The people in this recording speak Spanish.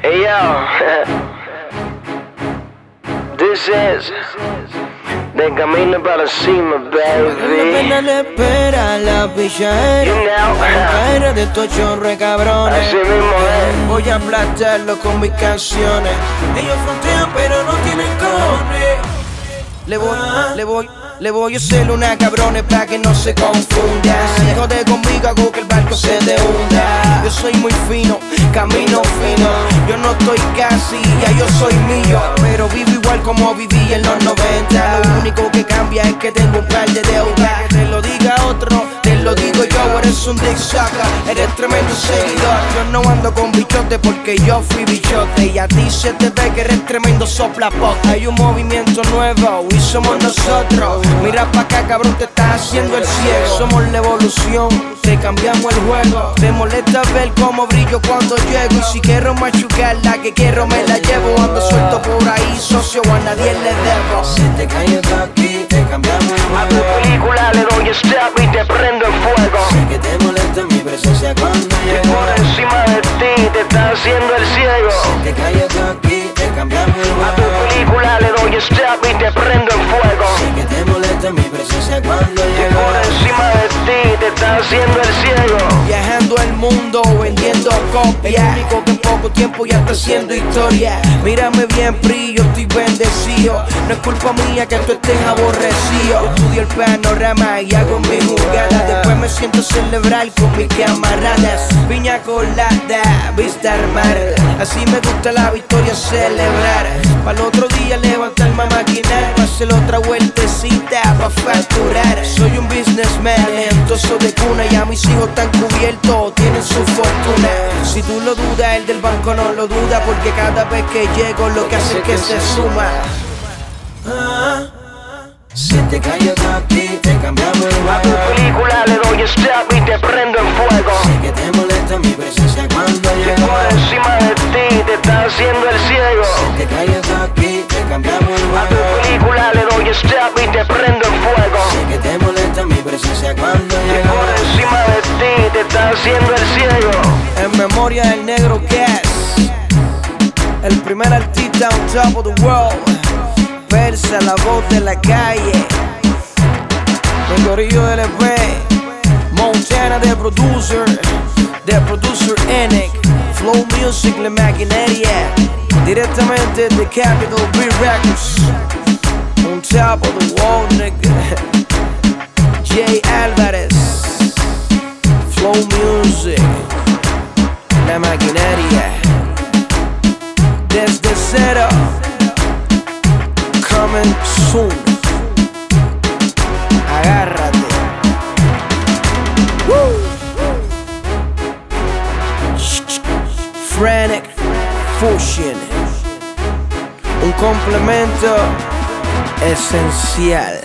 Hey yo, this is De Camino para Encima, baby. La pena le espera la pichadera. You know. La caera de estos chorre cabrones. Así mismo es. Voy a aplastarlo con mis canciones. Ellos frontean pero no tienen cojones. Le voy a hacer una cabrones pa' que no se confunda. Si jode conmigo hago que el barco se te hunda. Yo soy muy fino, camino fino. Yo no estoy casi, ya yo soy mío. Pero vivo igual como viví en los 90. Lo único que cambia es que tengo un par de deudas. Que te lo diga otro, te lo digo yo. Eres un dick sucker, eres tremendo seguidor. Yo no ando con bichote porque yo fui bichote. Y a ti se te ve que eres tremendo soplapote. Hay un movimiento nuevo y somos nosotros. Mira pa' acá, cabrón, te estás haciendo el ciego. Somos la evolución, te cambiamos el juego. Te molesta ver cómo brillo cuando llego. Y si quiero machucarla, que quiero me la llevo. Ando suelto por ahí, socio, a nadie le debo. Si te cayó aquí, te cambiamos el juego. A tu película le doy stop y te prendo en fuego. Sé que te molesta mi presencia cuando Que llego. por encima de ti te está haciendo el ciego. Si te cayó aquí, te cambiamos el A tu juego. película le doy stop y te prendo en fuego. Sé que te molesta mi presencia cuando Que llego. por encima de ti te está haciendo el ciego. Viajando el mundo, vendiendo copias. El único que en poco tiempo ya está haciendo historia. Mírame bien, Pri, yo estoy bendecido. No es culpa mía que tú estés aborrecido. Yo estudio el panorama y hago mi jugada. Después me siento a celebrar con mis camaradas. Piña colada, vista al mar. Así me gusta la victoria celebrar. Para el otro día levantarme a maquinar. Pa' hacer otra vueltecita pa' facturar. Soy un businessman, talentoso de cuna. Y a mis hijos están cubiertos, tienen su fortuna. Si tú lo dudas, el del banco no lo duda. Porque cada vez que llego lo que hace es que se suma. Si te cayó aquí, te cambiamos el A tu juego. película le doy stop y te prendo en fuego. Sé que te molesta mi presencia cuando Que llego. por encima de ti te está haciendo el ciego. Si te cayó aquí, te cambiamos el A tu juego. película le doy stop y te prendo en fuego. Sé que te molesta mi presencia cuando Que llego. por encima de ti te está haciendo el ciego. En memoria del negro Cass, el primer artista on top of the world. Versa la voz de la calle. El corillo del EP, Montana de producer Enek, Flow Music, la maquinaria, directamente de Capital B Records. On top of the world, nigga. Jay Alvarez, Flow Music, la maquinaria. Desde cero, coming soon. Agárrate. Woo. Frantic Fusion. Un complemento esencial.